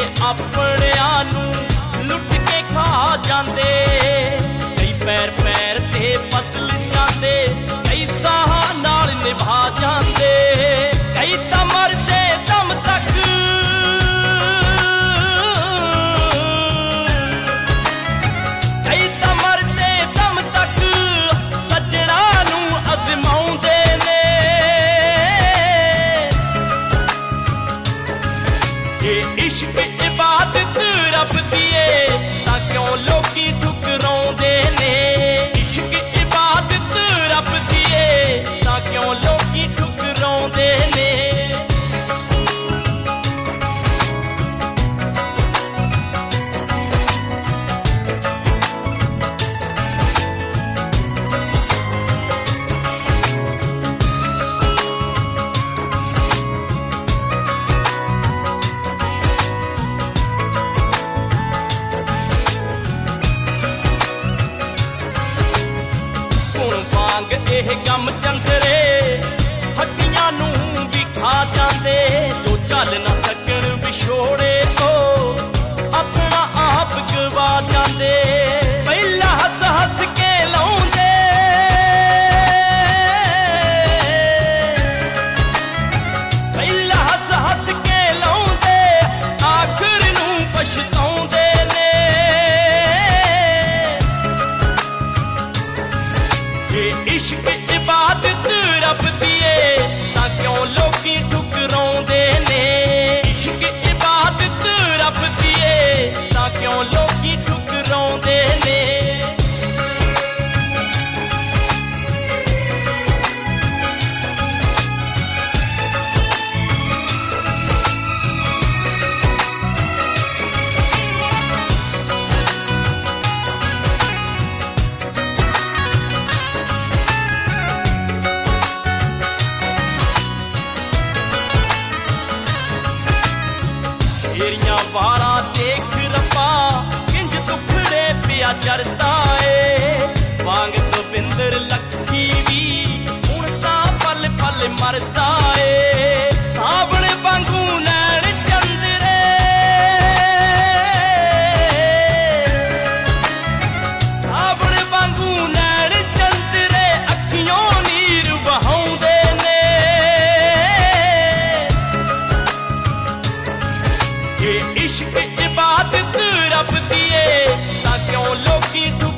ਆਪਣਿਆਂ ਨੂੰ ਲੁੱਟ ਕੇ ਖਾ ਜਾਂਦੇ। ਕਈ ਪੈਰ ਪੈਰ ਤੇ ਬਦਲ ਜਾਂਦੇ, ਕਈ ਸਾਹਾਂ ਨਾਲ ਨਿਭਾ ਜਾਂਦੇ, ਕਈ ਤਾਂ ਮਰਦੇ ਦਮ ਤੱਕ, ਕਈ ਤਾਂ ਮਰਦੇ ਦਮ ਤੱਕ ਸੱਜਣਾ ਨੂੰ ਅਜ਼ਮਾਉਂਦੇ ਨੇ। ਜੇ ਇਸ਼ਕ ਇਬਾਦਤ ਰੱਬ ਦੀ ਏ ਤਾਂ ਕਿਉਂ ਲੋਕੀ ਠੁਕਰਾਉਂਦੇ ਨੇ। ਇਸ਼ਕ ਇਬਾਦਤ ਰੱਬ ਦੀ ਏ ਤਾਂ ਕਿਉਂ ਲੋਕੀ ਠੁਕਰਾਉਂਦੇ ਨੇ। ਇਹ ਕੰਮ ਚੰਦਰੇ ਹੱਡੀਆਂ ਨੂੰ ਵੀ ਖਾ ਜਾਂਦੇ। ਜੋ ਚੱਲ ਨਾ ਸਕਣ ਵਿਛੋੜੇ ਉਹ ਆਪਣਾ ਆਪ ਗਵਾ ਜਾਂਦੇ। ਪਹਿਲਾਂ ਹੱਸ ਹੱਸ ਕੇ ਲਾਉਂਦੇ, ਪਹਿਲਾਂ ਹੱਸ ਹੱਸ ਕੇ ਲਾਉਂਦੇ, ਆਖਰ ਨੂੰ ਪਛਤਾਉਂਦੇ ਨੇ। ਜੇ ਇਸ਼ਕ ਇਬਾਦਤ ਰੱਬ ਦੀ ਏ ਤਾਂ ਕਿਉਂ ਲੋਕੀ ਠੁਕਰਾਉਂਦੇ ਨੇ। ਇਸ਼ਕ ਇਬਾਦਤ ਰੱਬ ਦੀ ਏ ਤਾਂ ਕਿਉਂ ਲੋਕੀ ਠੁਕਰਾਉਂਦੇ ਨੇ। ਤੇਰੀਆਂ ਵਾਰਾਂ ਦੇਖ ਰੱਬਾ ਕਿੰਜ ਦੁਖੜੇ ਪਿਆ ਜਰਦਾ ਏ। ਵਾਂਗ ਗੋਬਿੰਦਰ ਲੱਖੀ ਵੀ ਹੁਣ ਤਾਂ ਪਲ ਪਲ ਮਰਦਾ ਏ। ਸਾਵਣ ਵਾਂਗੂ ਨੈਣ ਚੰਦਰੇ, ਸਾਵਣ ਵਾਂਗੂ ਨੈਣ ਚੰਦਰੇ ਅੱਖੀਓਂ ਨੀਰ ਵਹਾਉਂਦੇ ਨੇ। ਜੇ ਇਸ਼ਕ ਇਬਾਦਤ ਰੱਬ ਦੀ ਏ ਤਾਂ ਕਿਉਂ ਲੋਕੀ